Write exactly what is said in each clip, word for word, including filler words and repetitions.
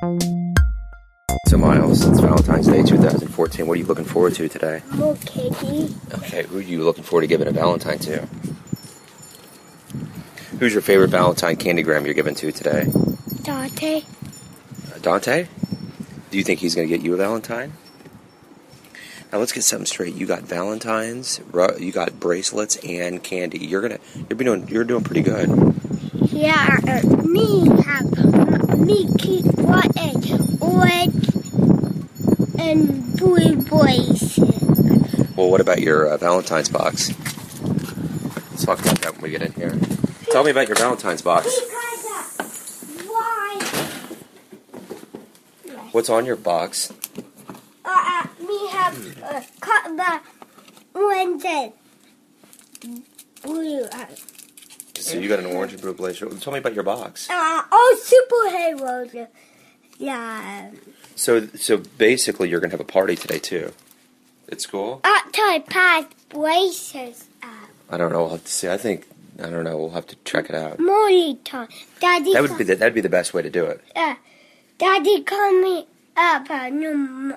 So Miles, it's Valentine's Day twenty fourteen. What are you looking forward to today? More candy. Okay, who are you looking forward to giving a Valentine to? Who's your favorite Valentine candygram you're giving to today? Dante. Uh, Dante? Do you think he's going to get you a Valentine? Now let's get something straight. You got Valentines, you got bracelets, and candy. You're gonna, you're doing, you're doing pretty good. Yeah, uh, me have me keep what and orange and blue boys. Well, what about your uh, Valentine's box? Let's talk about that when we get in here. Tell me about your Valentine's box. What's on your box? Uh, uh, me have uh, cut the orange and blue. Uh, So you got an orange and blue blazer. Tell me about your box. uh, oh, superheroes. Yeah. So, so basically, you're gonna have a party today too, at school. Uh, toy pass braces. Uh, I don't know. We'll have to see. I think I don't know. We'll have to check it out. Molly toy. Daddy. That would be the, that'd be the best way to do it. Uh, Daddy called me up. Uh, no,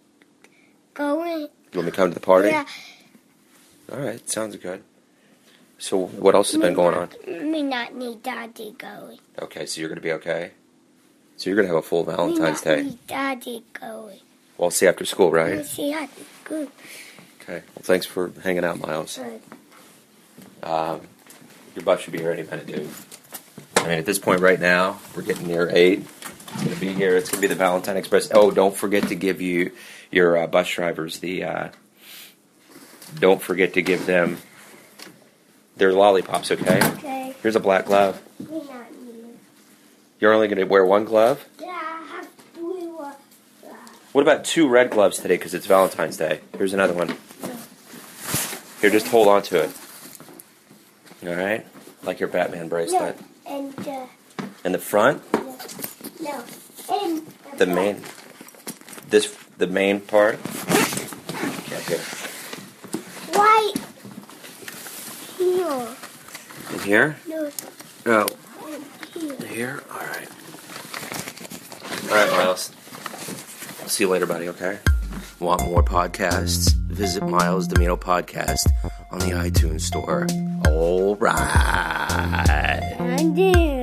going. You want me to come to the party? Yeah. All right. Sounds good. So what else has been going on? Me not need Daddy going. Okay. So you're gonna be okay. So you're gonna have a full Valentine's me not Day. Need Daddy going. Well, I'll see you after school, right? We'll see how to go. Okay. Well, thanks for hanging out, Miles. Um, your bus should be here any minute, dude. I mean, at this point right now, we're getting near eight. It's going to be here. It's going to be the Valentine Express. Oh, don't forget to give you your uh, bus drivers the, uh, don't forget to give them their lollipops, okay? Okay. Here's a black glove. Me not need. You're only going to wear one glove? Yeah, I have blue. Uh, What about two red gloves today because it's Valentine's Day? Here's another one. Here, just hold on to it. All right? Like your Batman bracelet. no, and uh, In the front, no, no, and the main, this, the main part. Okay, here. Why here? In here? No, Oh, and here. here? All right. All right, Miles. I'll see you later, buddy, okay? Want more podcasts? Visit Miles Domino Podcast on the iTunes Store. All right. I do.